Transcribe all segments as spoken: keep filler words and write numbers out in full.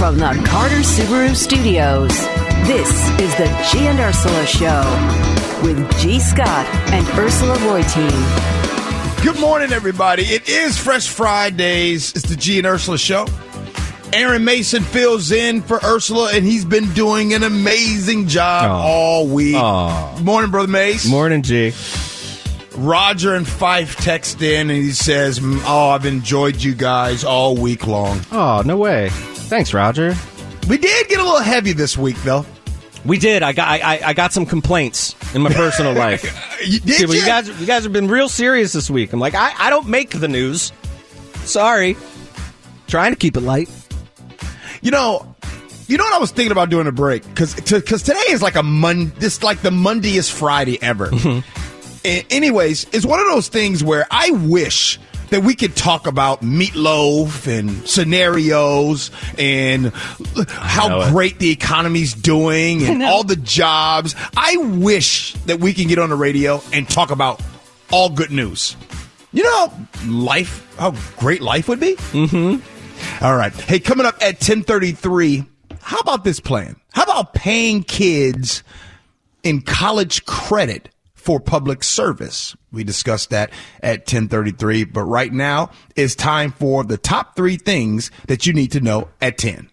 From the Carter Subaru Studios, this is the G and Ursula Show with G. Scott and Ursula Reutin. Good morning, everybody. It is Fresh Fridays. It's the G and Ursula Show. Aaron Mason fills in for Ursula, and he's been doing an amazing job Aww. all week. Aww. Morning, Brother Mace. Morning, G. Roger and Fife text in, and he says, oh, I've enjoyed you guys all week long. Oh, no way. Thanks, Roger. We did get a little heavy this week, though. We did. I got I, I got some complaints in my personal life. you, did See, well, you? you guys you guys have been real serious this week. I'm like, I, I don't make the news. Sorry. Trying to keep it light. You know, you know what I was thinking about doing a break? Because because today is like a Mon. This like the Mondayest Friday ever. And anyways, it's one of those things where I wish that we could talk about meatloaf and scenarios and how great the economy's doing and all the jobs. I wish that we can get on the radio and talk about all good news. You know how life, how great life would be? Mm-hmm. All right. Hey, coming up at ten thirty-three, how about this plan? How about paying kids in college credit for public service? We discussed that at ten thirty-three, but right now it's time for the top three things that you need to know at ten.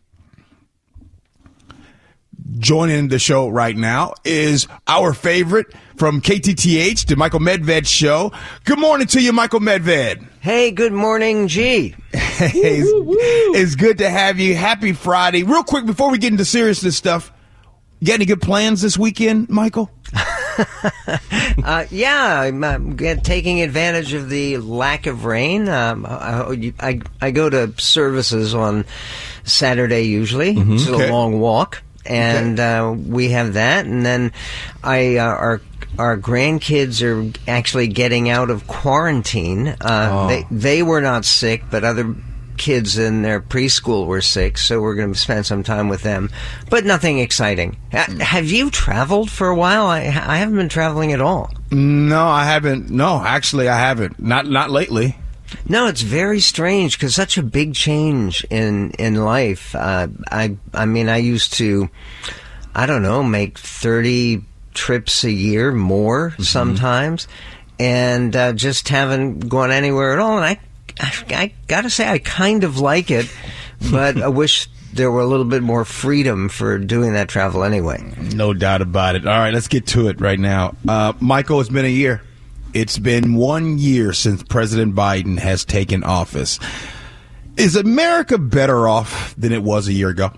Joining the show right now is our favorite from K T T H, the Michael Medved Show. Good morning to you, Michael Medved. Hey, good morning, G. Hey, it's, it's good to have you. Happy Friday. Real quick, before we get into seriousness stuff, you got any good plans this weekend, Michael? uh, yeah, I'm uh, taking advantage of the lack of rain. Um, I, I, I go to services on Saturday usually. Mm-hmm. It's Okay. a long walk, and okay. uh, we have that. And then I uh, our our grandkids are actually getting out of quarantine. Uh, oh. They they were not sick, but other kids in their preschool were sick, so we're going to spend some time with them, but nothing exciting. Mm. Have you traveled for a while? I, I haven't been traveling at all. No, I haven't. No, actually, I haven't. Not not lately. No, it's very strange because such a big change in in life. Uh, I I mean, I used to, I don't know, make thirty trips a year, more mm-hmm. sometimes, and uh, just haven't gone anywhere at all. And I. I, I gotta say, I kind of like it, but I wish there were a little bit more freedom for doing that travel anyway. No doubt about it. All right, let's get to it right now. Uh, Michael, it's been a year. It's been one year since President Biden has taken office. Is America better off than it was a year ago?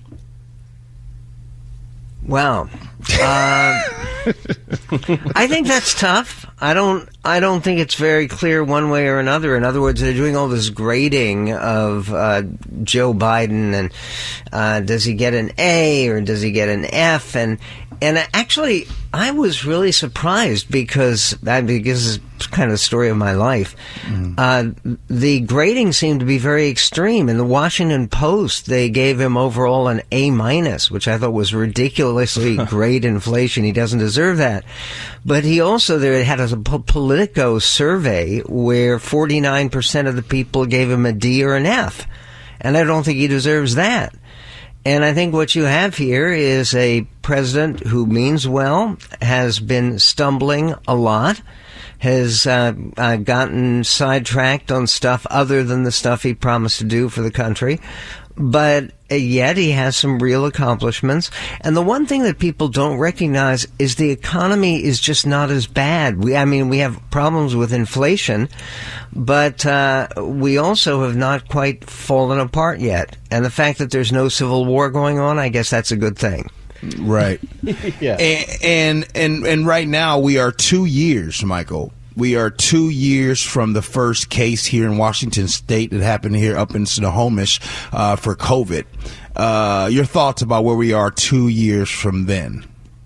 Well, uh, I think that's tough. I don't. I don't think it's very clear one way or another. In other words, they're doing all this grading of uh, Joe Biden, and uh, does he get an A or does he get an F? And and actually, I was really surprised because I because it's kind of the story of my life. Mm. Uh, the grading seemed to be very extreme. In the Washington Post, they gave him overall an A minus, which I thought was ridiculously great inflation. He doesn't deserve that. But he also there had a Politico survey where forty-nine percent of the people gave him a D or an F. And I don't think he deserves that. And I think what you have here is a president who means well, has been stumbling a lot, has uh, uh, gotten sidetracked on stuff other than the stuff he promised to do for the country. But yet he has some real accomplishments. And the one thing that people don't recognize is the economy is just not as bad. We, I mean, we have problems with inflation, but uh, we also have not quite fallen apart yet. And the fact that there's no civil war going on, I guess that's a good thing. Right. yeah. And, and and and right now we are two years, Michael. We are two years from the first case here in Washington State that happened here up in Snohomish uh, for COVID. Uh, your thoughts about where we are two years from then?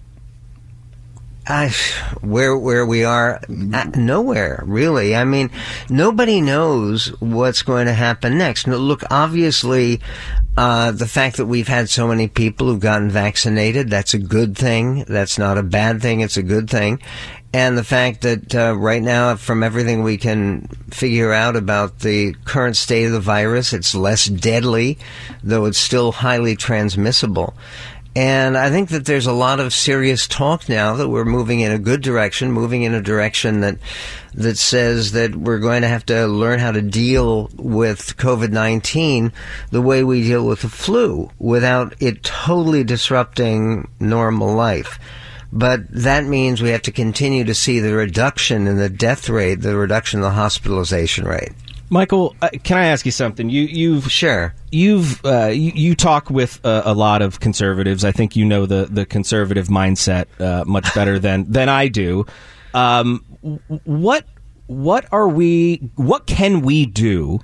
Uh, where where we are, uh, nowhere, really. I mean, nobody knows what's going to happen next. Now, look, obviously, Uh, the fact that we've had so many people who've gotten vaccinated, that's a good thing. That's not a bad thing. It's a good thing. And the fact that uh, right now, from everything we can figure out about the current state of the virus, it's less deadly, though it's still highly transmissible. And I think that there's a lot of serious talk now that we're moving in a good direction, moving in a direction that that says that we're going to have to learn how to deal with COVID nineteen the way we deal with the flu, without it totally disrupting normal life. But that means we have to continue to see the reduction in the death rate, the reduction in the hospitalization rate. Michael, uh, can I ask you something? You, you've sure. You've uh, you, you talk with uh, a lot of conservatives. I think you know the, the conservative mindset uh, much better than than I do. Um, what what are we? What can we do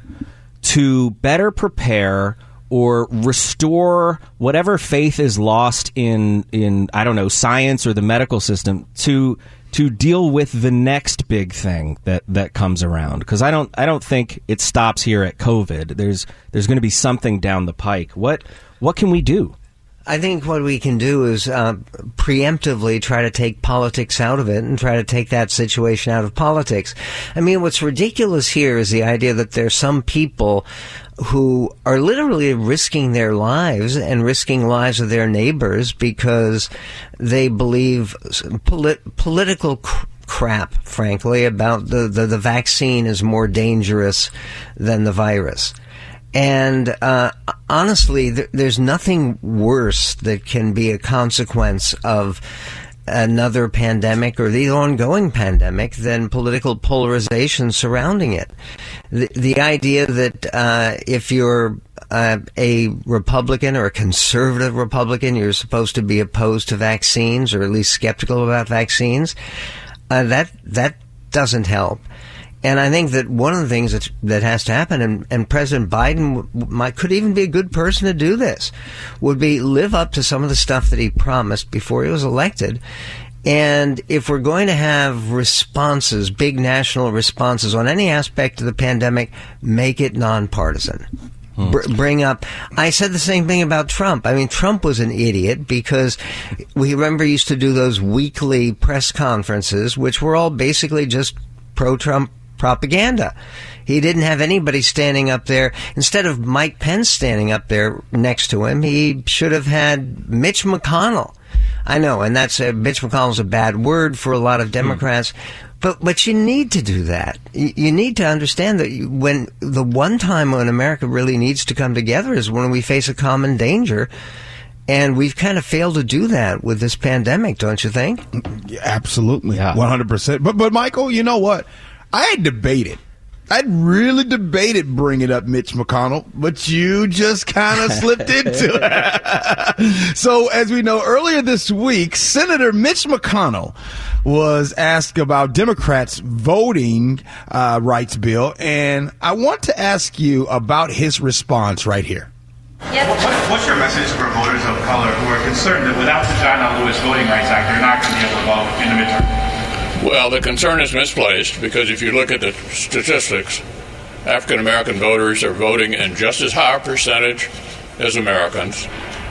to better prepare or restore whatever faith is lost in in I don't know, science or the medical system to to deal with the next big thing that, that comes around? Because I don't I don't think it stops here at COVID. There's there's going to be something down the pike. What what can we do? I think what we can do is uh, preemptively try to take politics out of it and try to take that situation out of politics. I mean, what's ridiculous here is the idea that there's some people who are literally risking their lives and risking lives of their neighbors because they believe polit- political cr- crap, frankly, about the, the, the vaccine is more dangerous than the virus. And uh, honestly, th- there's nothing worse that can be a consequence of another pandemic or the ongoing pandemic than political polarization surrounding it. The, the idea that uh, if you're uh, a Republican or a conservative Republican, you're supposed to be opposed to vaccines or at least skeptical about vaccines, uh, that that doesn't help. And I think that one of the things that that has to happen, and, and President Biden w- might, could even be a good person to do this, would be live up to some of the stuff that he promised before he was elected. And if we're going to have responses, big national responses on any aspect of the pandemic, make it nonpartisan. Hmm. Br- bring up, I said the same thing about Trump. I mean, Trump was an idiot because we remember he used to do those weekly press conferences, which were all basically just pro-Trump propaganda. He didn't have anybody standing up there. Instead of Mike Pence standing up there next to him, he should have had Mitch McConnell. I know, and that's a, Mitch McConnell's a bad word for a lot of Democrats, mm. but but you need to do that. You, you need to understand that you, when the one time when America really needs to come together is when we face a common danger. And we've kind of failed to do that with this pandemic, don't you think? Yeah, absolutely, yeah. one hundred percent. But, but Michael, you know what? I had debated. I'd really debated bringing up Mitch McConnell, but you just kind of slipped into it. So, as we know, earlier this week, Senator Mitch McConnell was asked about Democrats' voting uh, rights bill, and I want to ask you about his response right here. Yes. What, what's your message for voters of color who are concerned that without the John L. Lewis Voting Rights Act, they're not going to be able to vote in the midterm? Well, the concern is misplaced because if you look at the statistics, African American voters are voting in just as high a percentage as Americans.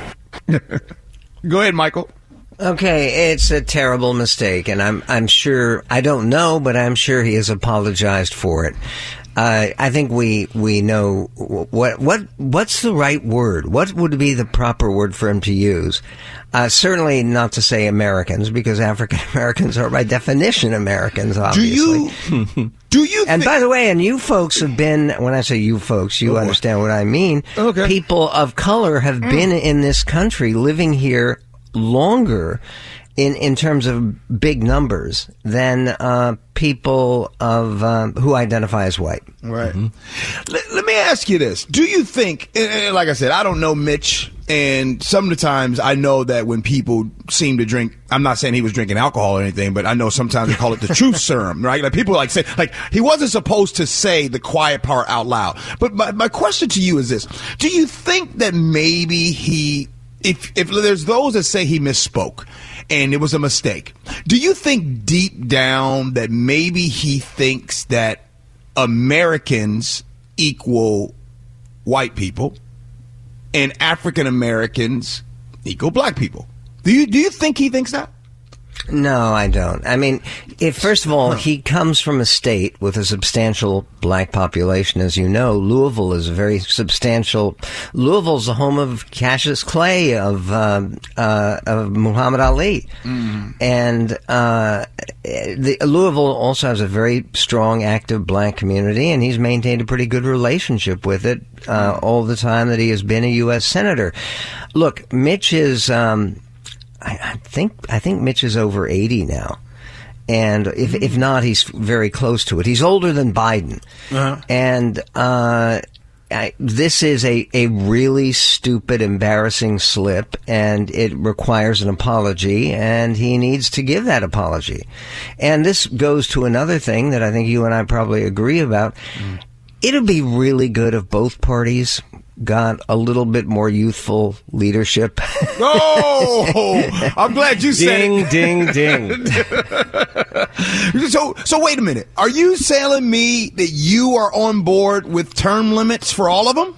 Go ahead, Michael. Okay, it's a terrible mistake, and I'm I'm sure, I don't know, but I'm sure he has apologized for it. Uh, I think we we know what what what's the right word? What would be the proper word for him to use? Uh, certainly not to say Americans, because African Americans are by definition Americans. Obviously. Do you? Do you? And thi- by the way, and you folks have been. When I say you folks, you oh, understand what I mean. Okay. People of color have mm. been in this country, living here longer. In, in terms of big numbers than uh, people of um, who identify as white. Right. Mm-hmm. Let, let me ask you this. Do you think, and, and like I said, I don't know Mitch, and some of the times I know that when people seem to drink, I'm not saying he was drinking alcohol or anything, but I know sometimes they call it the truth serum, right? Like people like say, like he wasn't supposed to say the quiet part out loud. But my, my question to you is this. Do you think that maybe he, if if there's those that say he misspoke, and it was a mistake, do you think deep down that maybe he thinks that Americans equal white people? and African Americans equal black people. Do you do you think he thinks that? No, I don't. I mean, if, first of all, he comes from a state with a substantial black population. As you know, Louisville is a very substantial. Louisville's the home of Cassius Clay, of uh, uh, of Muhammad Ali, mm. and uh, the, Louisville also has a very strong, active black community, and he's maintained a pretty good relationship with it uh, all the time that he has been a U S senator. Look, Mitch is. Um, I, I think I think Mitch is over eighty now, and if if not, he's very close to it. He's older than Biden, uh-huh. and uh, I, this is a, a really stupid, embarrassing slip, and it requires an apology, and he needs to give that apology. And this goes to another thing that I think you and I probably agree about. Mm. It'd be really good if both parties got a little bit more youthful leadership. Oh, I'm glad you said it. Ding, ding, ding. so, so wait a minute. Are you telling me that you are on board with term limits for all of them?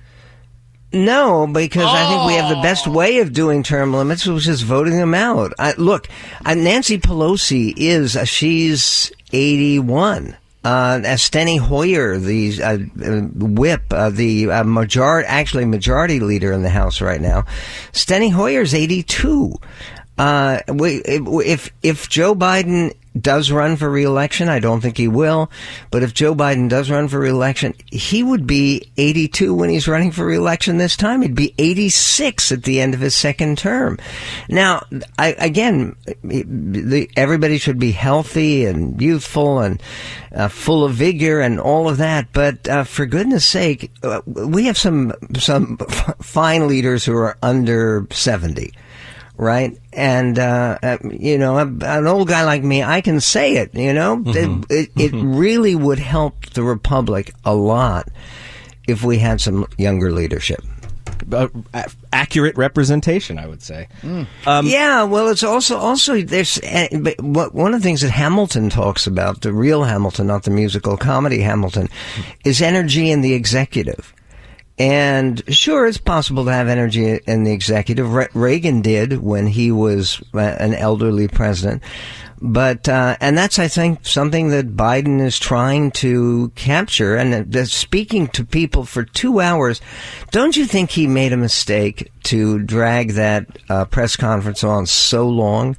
No, because oh. I think we have the best way of doing term limits, which is voting them out. I, look, uh, Nancy Pelosi is, uh, she's eighty-one. Uh, Steny Hoyer, the uh, whip, uh, the uh, majority, actually majority leader in the House right now, Steny Hoyer's eighty-two. Uh, if if Joe Biden does run for re-election, I don't think he will, but if Joe Biden does run for re-election, he would be eighty-two when he's running for re-election this time. He'd be eighty-six at the end of his second term. Now, I, again, the, everybody should be healthy and youthful and uh, full of vigor and all of that, but uh, for goodness sake, uh, we have some some fine leaders who are under seventy. Right? And, uh, uh, you know, an old guy like me, I can say it, you know? Mm-hmm. It, it, it really would help the Republic a lot if we had some younger leadership. Uh, accurate representation, I would say. Mm. Um, yeah, well, it's also, also, there's, uh, one of the things that Hamilton talks about, the real Hamilton, not the musical comedy Hamilton, is energy in the executive. And sure, it's possible to have energy in the executive. Re- Reagan did when he was uh, an elderly president. But, uh, and that's, I think, something that Biden is trying to capture. And uh, speaking to people for two hours, don't you think he made a mistake to drag that uh, press conference on so long?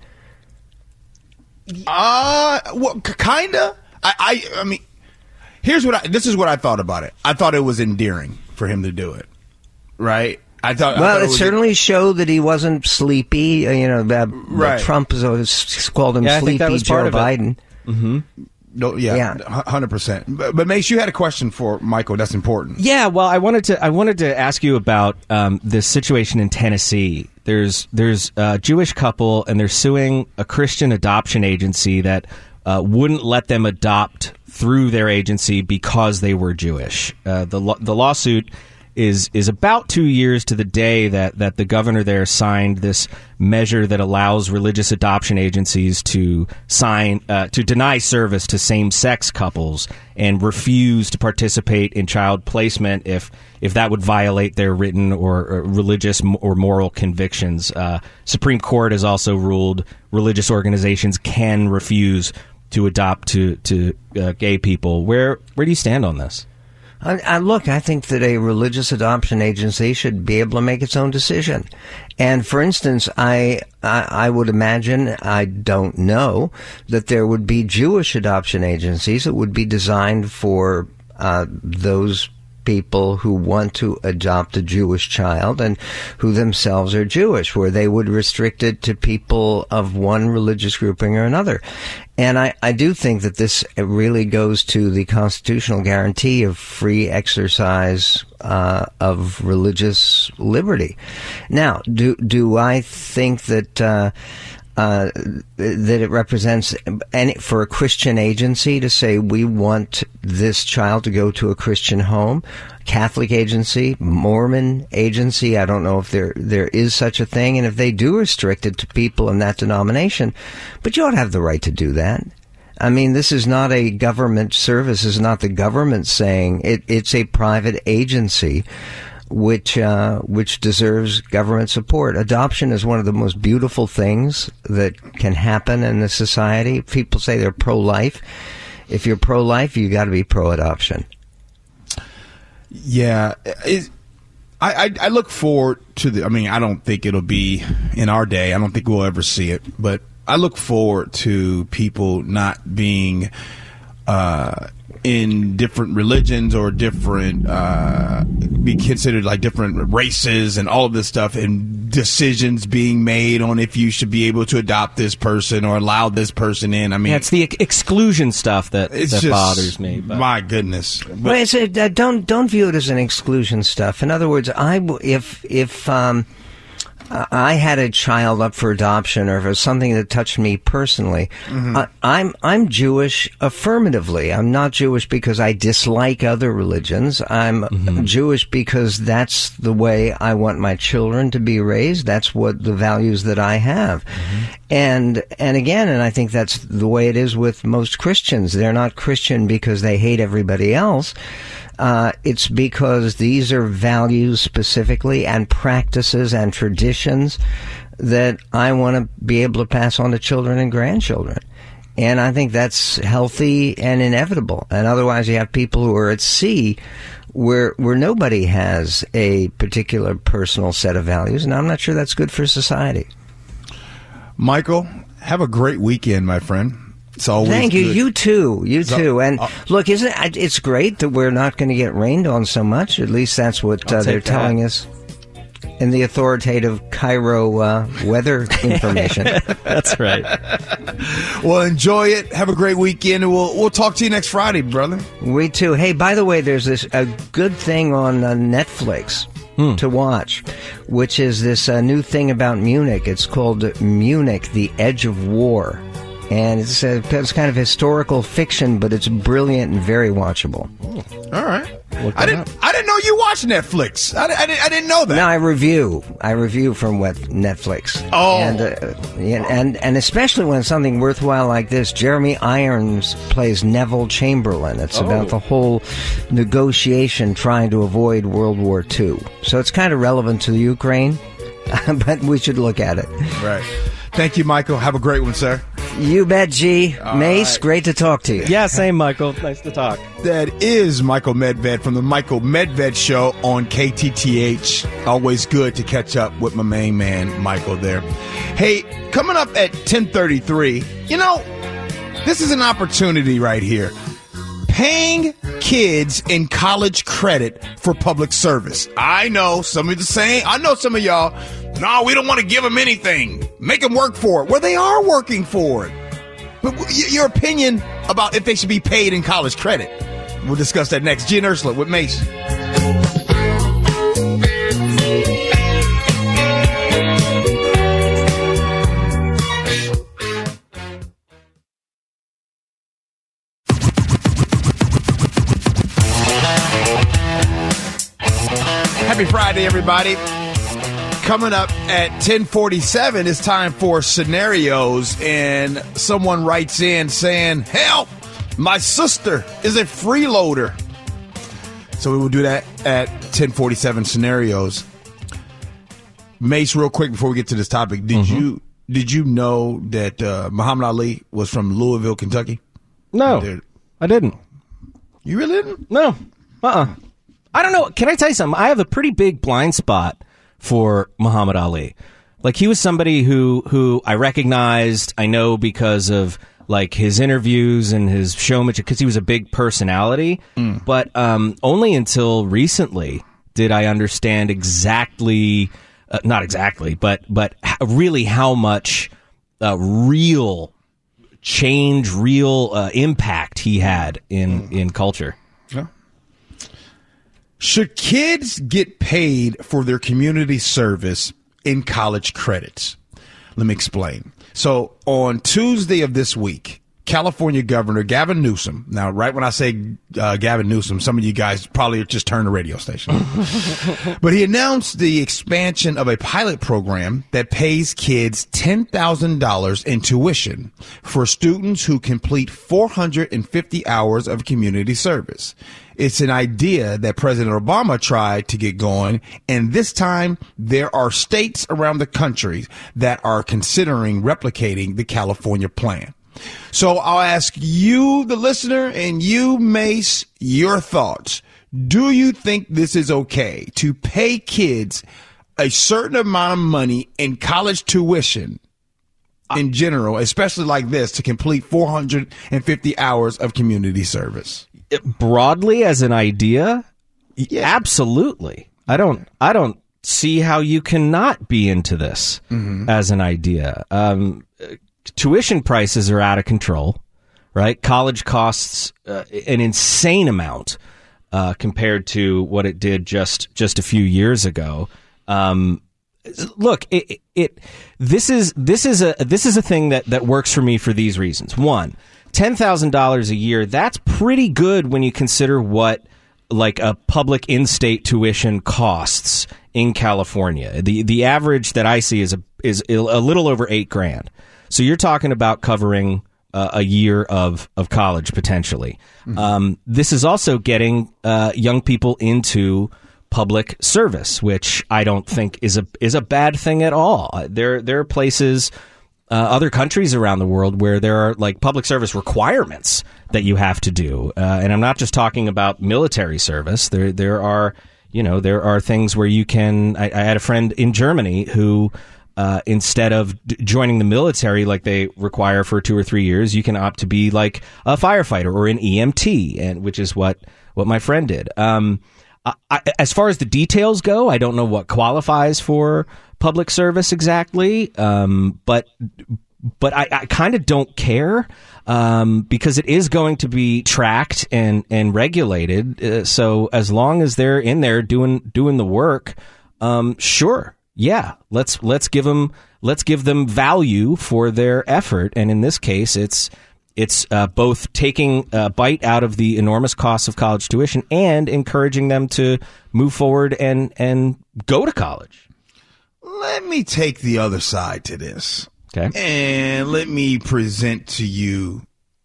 Uh, well, kinda. I, I, I mean, here's what I, this is what I thought about it. I thought it was endearing for him to do it, right? I thought. Well, I thought it, it certainly a- showed that he wasn't sleepy. Uh, you know, uh, right. Trump has always called him yeah, sleepy Joe Biden. Mm-hmm. No, yeah, yeah, hundred percent. But, but Mace, you had a question for Michael. That's important. Yeah, well, I wanted to. I wanted to ask you about um, this situation in Tennessee. There's there's a Jewish couple, and they're suing a Christian adoption agency that uh, wouldn't let them adopt through their agency because they were Jewish. Uh, the lo- the lawsuit is is about two years to the day that, that the governor there signed this measure that allows religious adoption agencies to sign uh, to deny service to same sex couples and refuse to participate in child placement if if that would violate their written or, or religious or moral convictions. Uh, Supreme Court has also ruled religious organizations can refuse to adopt to to uh, gay people. Where where do you stand on this? I, I, look, I think that a religious adoption agency should be able to make its own decision. And for instance, I, I I would imagine, I don't know, that there would be Jewish adoption agencies that would be designed for uh, those people who want to adopt a Jewish child and who themselves are Jewish, where they would restrict it to people of one religious grouping or another. And I, I do think that this really goes to the constitutional guarantee of free exercise uh, of religious liberty. Now, do do I think that uh, uh, that it represents any, for a Christian agency to say we want this child to go to a Christian home, Catholic agency, Mormon agency? I don't know if there there is such a thing, and if they do restrict it to people in that denomination, but you ought to have the right to do that. I mean, this is not a government service. This is not the government saying it. It's a private agency which uh, which deserves government support. Adoption is one of the most beautiful things that can happen in a society. People say they're pro-life. If you're pro-life, you got to be pro-adoption. Yeah, it, I, I I look forward to the. I mean, I don't think it'll be in our day. I don't think we'll ever see it, but I look forward to people not being uh, in different religions or different, uh, be considered like different races and all of this stuff, and decisions being made on if you should be able to adopt this person or allow this person in. I mean, yeah, it's the ex- exclusion stuff that, that just, bothers me. But. My goodness. But, well, it's a, uh, don't don't view it as an exclusion stuff. In other words, I w- if if um, I had a child up for adoption, or if it was something that touched me personally, mm-hmm. I, I'm I'm Jewish affirmatively. I'm not Jewish because I dislike other religions. I'm mm-hmm. Jewish because that's the way I want my children to be raised. That's what the values that I have. Mm-hmm. And and again, and I think that's the way it is with most Christians. They're not Christian because they hate everybody else. Uh, it's because these are values specifically and practices and traditions that I want to be able to pass on to children and grandchildren. And I think that's healthy and inevitable. And otherwise you have people who are at sea where where nobody has a particular personal set of values, and I'm not sure that's good for society. Michael, have a great weekend, my friend. It's always Thank you. good. You too. You So- too. And uh, look, isn't it, it's great that we're not going to get rained on so much. At least that's what uh, I'll they're take that. telling us in the authoritative Cairo uh, weather information. That's right. Well, enjoy it. Have a great weekend, and we'll we'll talk to you next Friday, brother. We too. Hey, by the way, there's this a good thing on uh, Netflix Hmm. to watch, which is this uh, new thing about Munich. It's called Munich: The Edge of War. And it's, a, it's kind of historical fiction, but it's brilliant and very watchable. All right. Look I that didn't. up. I didn't know you watched Netflix. I, di- I, didn't, I didn't know that. No, I review. I review from what Netflix. Oh. and, uh, and and and especially when something worthwhile like this. Jeremy Irons plays Neville Chamberlain. It's Oh. about the whole negotiation trying to avoid World War Two. So it's kind of relevant to the Ukraine, but we should look at it. Right. Thank you, Michael. Have a great one, sir. You bet, G. All Mace, right. great to talk to you. Yeah, same, Michael. Nice to talk. That is Michael Medved from the Michael Medved Show on K T T H. Always good to catch up with my main man, Michael, there. Hey, coming up at ten thirty-three, you know, this is an opportunity right here. Paying kids in college credit for public service. I know some of the saying, I know some of y'all, no, we don't want to give them anything. Make them work for it. Well, they are working for it. But y- your opinion about if they should be paid in college credit. We'll discuss that next. G and Ursula with Mace. Happy Friday, everybody. Coming up at ten forty-seven, it's time for scenarios, and someone writes in saying, help, my sister is a freeloader. So we will do that at ten forty-seven scenarios. Mace, real quick before we get to this topic, did Mm-hmm. you did you know that uh, Muhammad Ali was from Louisville, Kentucky? No, Dude. I didn't. You really didn't? No. Uh-uh. I don't know. Can I tell you something? I have a pretty big blind spot for Muhammad Ali. Like, he was somebody who, who I recognized, I know because of, like, his interviews and his showmanship, because he was a big personality. Mm. But um, only until recently did I understand exactly, uh, not exactly, but, but h- really how much uh, real change, real uh, impact he had in, in culture. Yeah. Should kids get paid for their community service in college credits? Let me explain. So on Tuesday of this week, California Governor Gavin Newsom. Now, right when I say uh, Gavin Newsom, some of you guys probably just turned the radio station. But he announced the expansion of a pilot program that pays kids ten thousand dollars in tuition for students who complete four hundred fifty hours of community service. It's an idea that President Obama tried to get going, and this time there are states around the country that are considering replicating the California plan. So I'll ask you, the listener, and you, Mace, your thoughts. Do you think this is okay to pay kids a certain amount of money in college tuition in general, especially like this, to complete four hundred fifty hours of community service? Broadly, as an idea, Yeah. absolutely. I don't. I don't see how you cannot be into this Mm-hmm. as an idea. Um, tuition prices are out of control, right? College costs uh, an insane amount uh, compared to what it did just just a few years ago. Um, look, it, it this is this is a this is a thing that that works for me for these reasons. One, ten thousand dollars a year. That's pretty good when you consider what like a public in-state tuition costs in California. The the average that I see is a is a little over eight grand. So you're talking about covering uh, a year of, of college potentially. Mm-hmm. Um, this is also getting uh, young people into public service, which I don't think is a is a bad thing at all. Uh, there there are places, uh, other countries around the world where there are like public service requirements that you have to do, uh, and I'm not just talking about military service. There there are you know there are things where you can. I, I had a friend in Germany who. Uh, instead of d- joining the military like they require for two or three years, you can opt to be like a firefighter or an E M T, and which is what, what my friend did. Um, I, I, as far as the details go, I don't know what qualifies for public service exactly, um, but but I, I kind of don't care um, because it is going to be tracked and and regulated. Uh, so as long as they're in there doing doing the work, um, sure. Yeah, let's let's give them let's give them value for their effort, and in this case, it's it's uh, both taking a bite out of the enormous costs of college tuition and encouraging them to move forward and and go to college. Let me take the other side to this, Okay, and let me present to you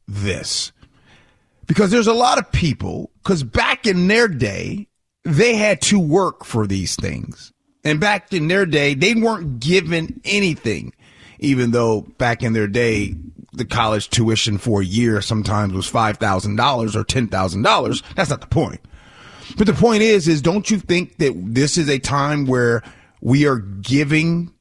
this, because there's a lot of people. Because back in their day, they had to work for these things. And back in their day, they weren't given anything, even though back in their day, the college tuition for a year sometimes was five thousand dollars or ten thousand dollars. That's not the point. But the point is, is don't you think that this is a time where we are giving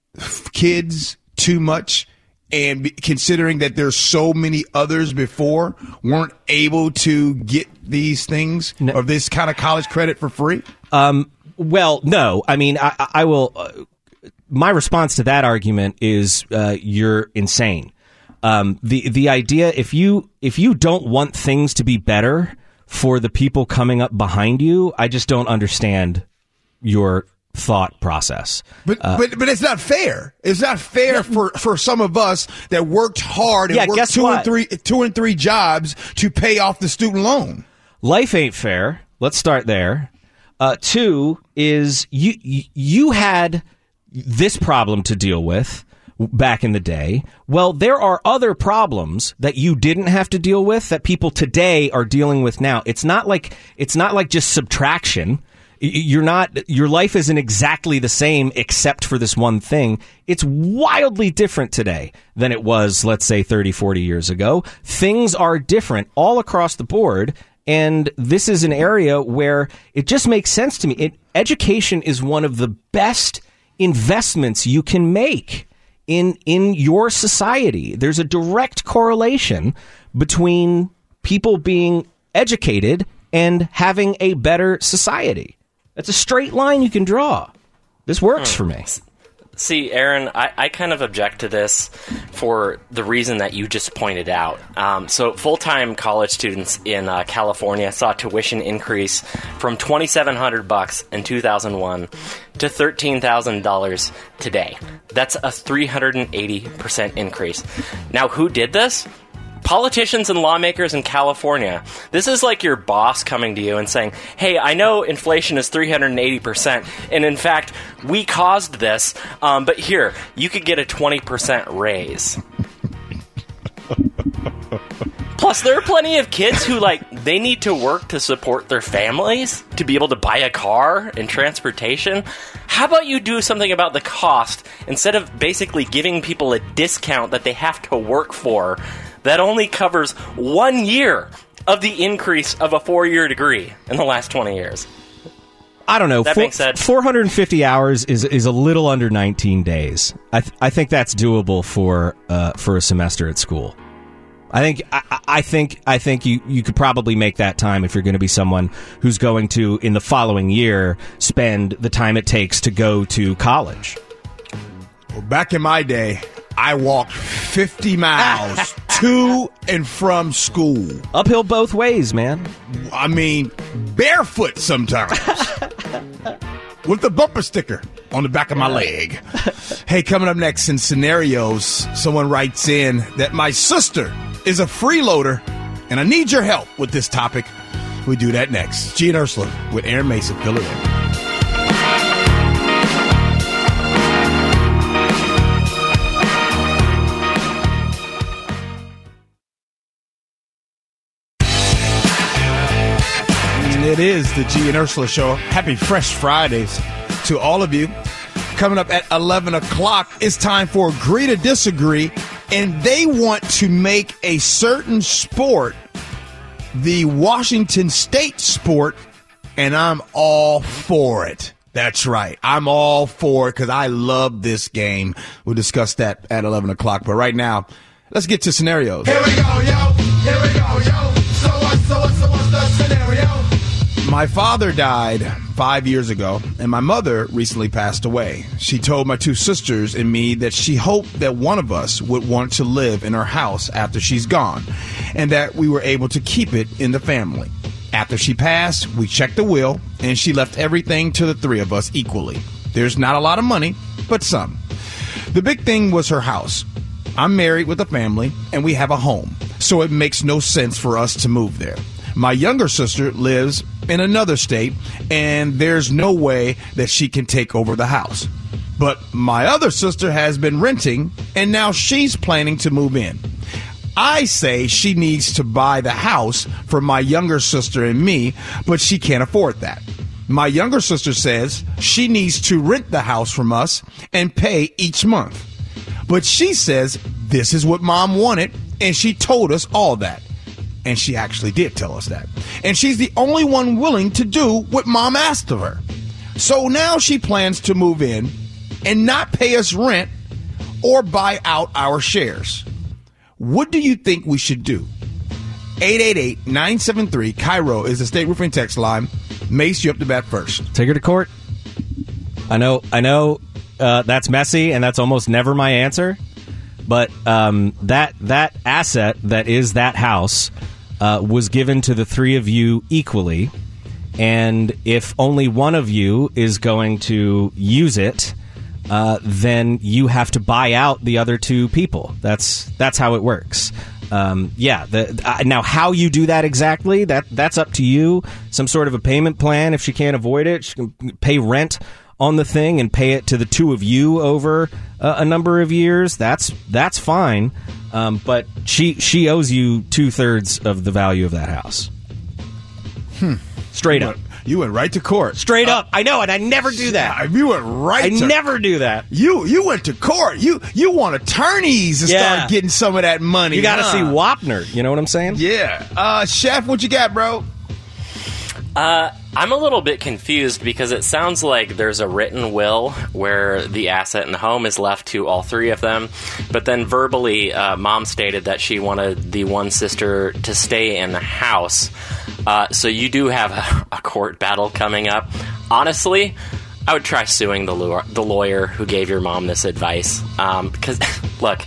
kids too much, and considering that there's so many others before weren't able to get these things no. or this kind of college credit for free? Um. Well, no. I mean, I, I will. Uh, my response to that argument is uh, you're insane. Um, the the idea if you if you don't want things to be better for the people coming up behind you, I just don't understand your thought process. But uh, but but it's not fair. It's not fair yeah. for, for some of us that worked hard and yeah, worked two what? and three two and three jobs to pay off the student loan. Life ain't fair. Let's start there. Uh, two is you, you you had this problem to deal with back in the day. Well, there are other problems that you didn't have to deal with that people today are dealing with now. It's not like it's not like just subtraction. You're not your life isn't exactly the same except for this one thing. It's wildly different today than it was, let's say, thirty, forty years ago. Things are different all across the board. And this is an area where it just makes sense to me. It, education is one of the best investments you can make in in your society. There's a direct correlation between people being educated and having a better society. That's a straight line you can draw. This works hmm. for me. See, Aaron, I, I kind of object to this for the reason that you just pointed out. Um, so full-time college students in uh, California saw tuition increase from twenty-seven hundred bucks in two thousand one to thirteen thousand dollars today. That's a three hundred eighty percent increase. Now, who did this? Politicians and lawmakers in California. This is like your boss coming to you and saying, hey, I know inflation is three hundred eighty percent, and in fact, we caused this, um, but here, you could get a twenty percent raise. Plus, there are plenty of kids who, like, they need to work to support their families, to be able to buy a car and transportation. How about you do something about the cost instead of basically giving people a discount that they have to work for that only covers one year of the increase of a four-year degree in the last twenty years? I don't know. That Four, being said, four hundred fifty hours is is a little under nineteen days. I th- I think that's doable for uh, for a semester at school. I think I, I think I think you, you could probably make that time if you're going to be someone who's going to, in the following year, spend the time it takes to go to college. Well, back in my day, I walked fifty miles to and from school. Uphill both ways, man. I mean, barefoot sometimes. With the bumper sticker on the back of my leg. Hey, coming up next in Scenarios, someone writes in that my sister is a freeloader, and I need your help with this topic. We do that next. G and Ursula with Aaron Mason. Fill it in. It is the G and Ursula Show. Happy Fresh Fridays to all of you. Coming up at eleven o'clock, it's time for Agree to Disagree, and they want to make a certain sport the Washington State sport, and I'm all for it. That's right. I'm all for it because I love this game. We'll discuss that at eleven o'clock, but right now, let's get to Scenarios. Here we go, yo. Here we go, yo. So what, so what, so what's the scenario? My father died five years ago, and my mother recently passed away. She told my two sisters and me that she hoped that one of us would want to live in her house after she's gone, and that we were able to keep it in the family. After she passed, we checked the will, and she left everything to the three of us equally. There's not a lot of money, but some. The big thing was her house. I'm married with a family, and we have a home, so it makes no sense for us to move there. My younger sister lives in another state, and there's no way that she can take over the house. But my other sister has been renting, and now she's planning to move in. I say she needs to buy the house for my younger sister and me, but she can't afford that. My younger sister says she needs to rent the house from us and pay each month. But she says this is what Mom wanted, and she told us all that. And she actually did tell us that. And she's the only one willing to do what Mom asked of her. So now she plans to move in and not pay us rent or buy out our shares. What do you think we should do? eight eight eight, nine seven three, Cairo is the State Roofing text line. Mace, you up to bat first. Take her to court. I know, I know uh, that's messy, and that's almost never my answer. But um, that that asset that is that house uh, was given to the three of you equally. And if only one of you is going to use it, uh, then you have to buy out the other two people. That's that's how it works. Um, yeah. The, uh, now, how you do that exactly, that that's up to you. Some sort of a payment plan. If she can't avoid it, she can pay rent on the thing and pay it to the two of you over uh, a number of years. That's that's fine. Um, but she she owes you two thirds of the value of that house. Hmm. Straight you up. Went, you went right to court. Straight uh, up. I know, and I never do that. You went right I to never do that. You you went to court. You you want attorneys to Yeah. start getting some of that money. You got to huh? see Wapner. You know what I'm saying? Yeah. Uh, Chef, what you got, bro? Uh, I'm a little bit confused because it sounds like there's a written will where the asset and home is left to all three of them, but then verbally, uh, Mom stated that she wanted the one sister to stay in the house. Uh, so you do have a, a court battle coming up. Honestly, I would try suing the, law- the lawyer who gave your mom this advice. Um, because, look,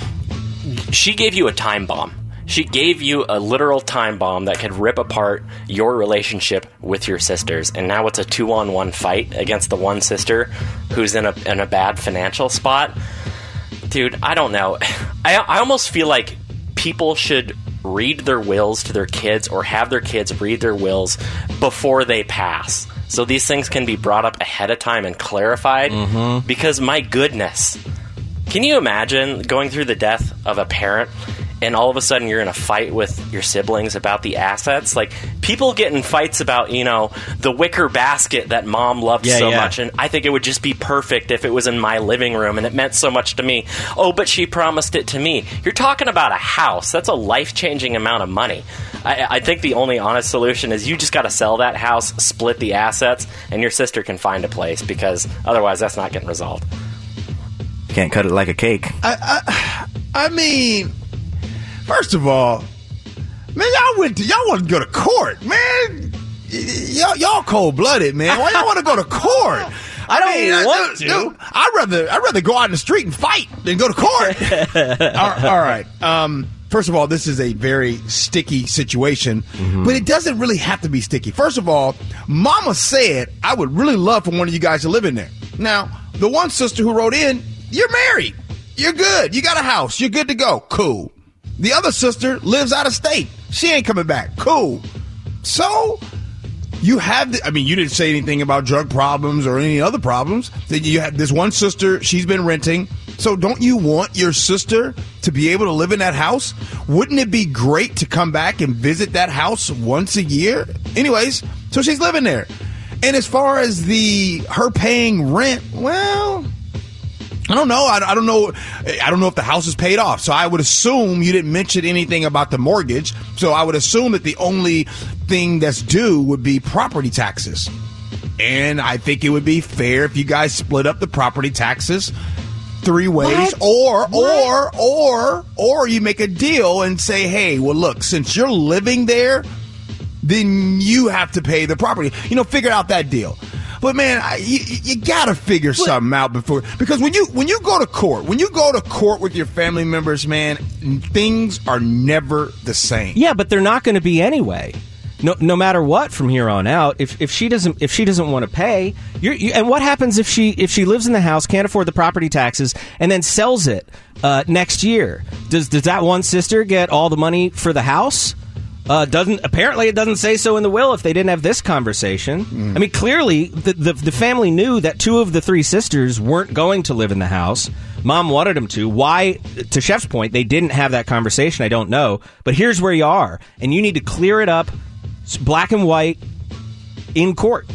she gave you a time bomb. She gave you a literal time bomb that could rip apart your relationship with your sisters. And now it's a two-on-one fight against the one sister who's in a in a bad financial spot. Dude, I don't know. I, I almost feel like people should read their wills to their kids or have their kids read their wills before they pass. So these things can be brought up ahead of time and clarified. Mm-hmm. Because, my goodness, can you imagine going through the death of a parent and all of a sudden you're in a fight with your siblings about the assets? Like, people get in fights about, you know, the wicker basket that mom loved yeah, so yeah. much, and I think it would just be perfect if it was in my living room and it meant so much to me. Oh, but she promised it to me. You're talking about a house. That's a life-changing amount of money. I, I think the only honest solution is you just got to sell that house, split the assets, and your sister can find a place, because otherwise that's not getting resolved. Can't cut it like a cake. I, I, I mean... First of all, man, y'all went to, y'all want to go to court, man. Y- y'all, y'all cold blooded, man. Why y'all want to go to court? I don't mean, want I, to. Dude, I'd rather I'd rather go out in the street and fight than go to court. all, all right. Um, first of all, this is a very sticky situation, mm-hmm. but it doesn't really have to be sticky. First of all, Mama said I would really love for one of you guys to live in there. Now, the one sister who wrote in, you're married, you're good, you got a house, you're good to go, cool. The other sister lives out of state. She ain't coming back. Cool. So you have the, I mean, you didn't say anything about drug problems or any other problems. Then you have this one sister, she's been renting. So don't you want your sister to be able to live in that house? Wouldn't it be great to come back and visit that house once a year? Anyways, so she's living there. And as far as the her paying rent, well, I don't know. I, I don't know. I don't know if the house is paid off. So I would assume you didn't mention anything about the mortgage. So I would assume that the only thing that's due would be property taxes. And I think it would be fair if you guys split up the property taxes three ways, what? or what? or or or you make a deal and say, hey, well, look, since you're living there, then you have to pay the property. You know, figure out that deal. But man, I, you, you gotta figure something out before, because when you when you go to court, when you go to court with your family members, man, things are never the same. Yeah, but they're not going to be anyway. No, no matter what from here on out. If if she doesn't if she doesn't want to pay, you're, you, and what happens if she if she lives in the house, can't afford the property taxes, and then sells it uh, next year? Does does that one sister get all the money for the house? Uh, doesn't apparently it doesn't say so in the will if they didn't have this conversation. Mm. I mean, clearly the, the the family knew that two of the three sisters weren't going to live in the house. Mom wanted them to. Why? To Chef's point, they didn't have that conversation. I don't know. But here's where you are, and you need to clear it up, black and white, in court.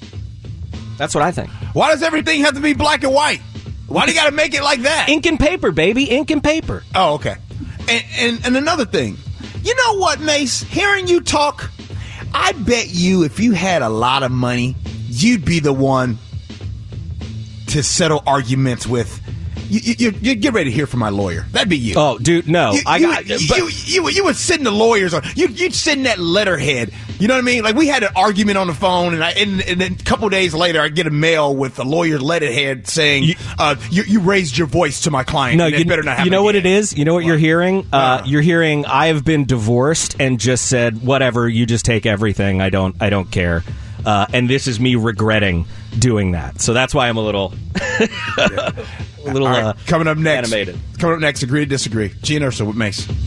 That's what I think. Why does everything have to be black and white? Why do you got to make it like that? Ink and paper, baby. Ink and paper. Oh, okay. And and, and another thing. You know what, Mace? Hearing you talk, I bet you if you had a lot of money, you'd be the one to settle arguments with. You, you, you get ready to hear from my lawyer. That'd be you. Oh, dude, no. You, I you, got. You, but, you, you, you would sit in the lawyers on. You, you'd sit in that letterhead. You know what I mean? Like, we had an argument on the phone, and I, and, and then a couple days later, I get a mail with a lawyer's letterhead saying, you, uh, you, you raised your voice to my client. No, and you better not happen You know again. what it is? You know what, what? you're hearing? Uh, uh, you're hearing, I have been divorced and just said, whatever, you just take everything. I don't, I don't care. Uh, and this is me regretting doing that. So that's why I'm a little, a little right, uh, coming up next. Animated. Coming up next, agree to disagree. G and Ursula with Mace.